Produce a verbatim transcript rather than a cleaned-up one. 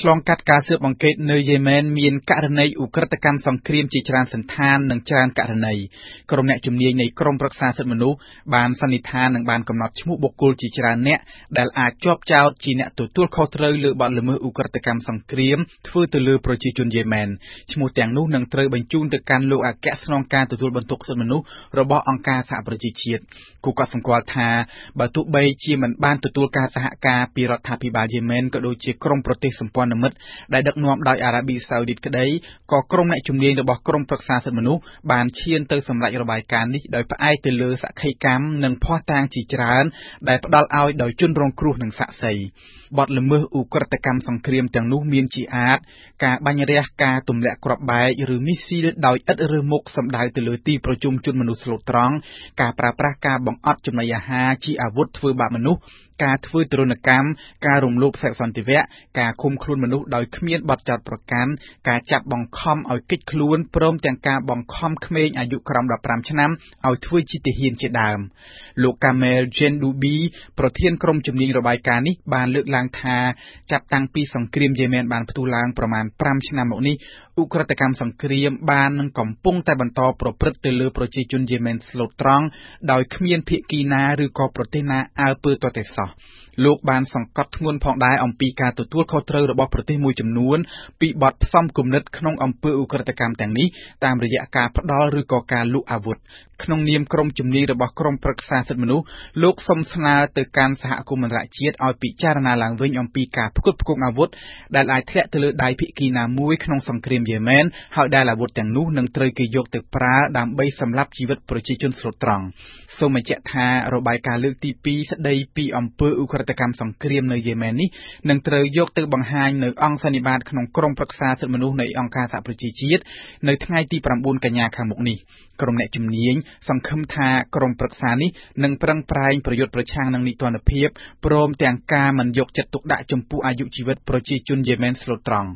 ឆ្លងកាត់ការស៊ើបអង្កេតនៅយេម៉ែនមានករណីឧក្រិដ្ឋកម្មសង្គ្រាមជាច្រើនសន្តាននិងច្រើនករណីក្រុមអ្នកជំនាញនៃក្រមប្រឹក្សាសិទ្ធិមនុស្សបានសន្និដ្ឋាននិងបានកំណត់ឈ្មោះបុគ្គលជាច្រើនអ្នកដែលអាចជាប់ចោទជាអ្នកទទួលខុសត្រូវលើបទល្មើសឧក្រិដ្ឋកម្មសង្គ្រាមធ្វើទៅលើប្រជាជនយេម៉ែនឈ្មោះទាំងនោះនឹងត្រូវបញ្ជូនទៅកាន់លោកអគ្គស្នងការទទួលបន្ទុកសិទ្ធិមនុស្សរបស់អង្គការសហប្រជាជាតិគូកត់សម្គាល់ថាបើទោះបីជាមិនបានទទួលការសហការពីរដ្ឋាភិបាលយេម៉ែនក៏ដូចជាក្រមប្រទេសសម្ព័ន្ធមិត្តដែលដឹកនាំដោយអារ៉ាប៊ីសាអូឌីតក្តីក៏ក្រុមអ្នកជំនាញរបស់ក្រមប្រឹក្សាសិទ្ធិមនុស្សបានឈានទៅសម្រេចរបាយការណ៍នេះដោយផ្អែកទៅលើសក្ខីកម្មនិងភស្តុតាងជាច្រើនដែលផ្ដល់ឲ្យដោយជនរងគ្រោះនិងសាក្សីបទល្មើសឧក្រិដ្ឋកម្មសង្គ្រាមទាំងនោះមានជាអាចការបាញ់រះការទម្លាក់គ្រាប់បែកឬមីស៊ីលដោយឥតរើសមុខសម្ដៅទៅលើទីប្រជុំជនមនុស្សស្លូតត្រង់ការប្រើប្រាស់ការបង្អត់ចំណីអាហារជាអាវុធធ្វើបាបមនុស្សការធ្វើទរណកម្មការរំលោភសេពសន្តិវៈការឃុំខ្លួនមនុស្សដោយគ្មានបទចោទប្រកាន់ការចាប់បង្ខំឲ្យគេចខ្លួនព្រមទាំងការបង្ខំក្មេងអាយុក្រោមដប់ប្រាំឆ្នាំឲ្យធ្វើជាទាហានជាដើមលោកកាមែល ជេនឌូប៊ី ប្រធានក្រុមជំនាញរបាយការណ៍នេះបានលើកឡើងថាចាប់តាំងពីសង្គ្រាមយេម៉ែនបានផ្ទុះឡើងប្រមាណប្រាំឆ្នាំមកនេះឧក្រិដ្ឋកម្មសង្គ្រាមបាននឹងកំពុងតែបន្តប្រព្រឹត្តទៅលើប្រជាជនយេម៉ែនស្លូតត្រង់ដោយគ្មានភាគីណាឬក៏ប្រទេសណាអើពើទាល់តែសោះលោកបានសង្កត់ធ្ងន់ផងដែរអំពីការទទួលខុសត្រូវរបស់ប្រទេសមួយចំនួនពីបទផ្សំគំនិតក្នុងអំពើឧក្រិដ្ឋកម្មទាំងនេះតាមរយៈការផ្ដល់ឬក៏ការលក់អាវុធក្នុងនាមក្រុមជំនាញរបស់ក្រមប្រឹក្សាសិទ្ធិមនុស្សលោកសុំស្នើទៅកាន់សហគមន៍អន្តរជាតិឲ្យពិចារណាឡើងវិញអំពីការផ្គត់ផ្គង់អាវុធដែលអាចធ្លាក់ទៅលើដៃភាគីណាមួយក្នុងសង្គ្រាមយេម៉ែនហើយដែលអាវុធទាំងនោះនឹងត្រូវគេយកទៅប្រើដើម្បីសម្លាប់ជីវិតប្រជាជនស្លូតត្រង់សូមបញ្ជាក់ថារបាយការណ៍លើកទីពីរស្ដីពីអំពើឧក្រិដ្ឋកម្មសង្គ្រាមនៅយេម៉ែននេះនឹងត្រូវយកទៅបង្ហាញនៅអង្គសន្និបាតក្នុងក្រមប្រឹក្សាសិទ្ធិមនុស្សនៃអង្គការសហប្រជាជាតិនៅថ្ងៃទីប្រាំបួនកញ្ញាខាងមុខនេះក្រុមអ្នកជំនាញសង្ឃឹមថាក្រមប្រឹក្សានេះនឹងប្រឹងប្រែងប្រយុទ្ធប្រឆាំងនឹងនីតិរដ្ឋភាពព្រមទាំងការមិនយកចិត្តទុកដាក់ចំពោះអាយុជីវិតប្រជាជនយេម៉ែនស្លូតត្រង់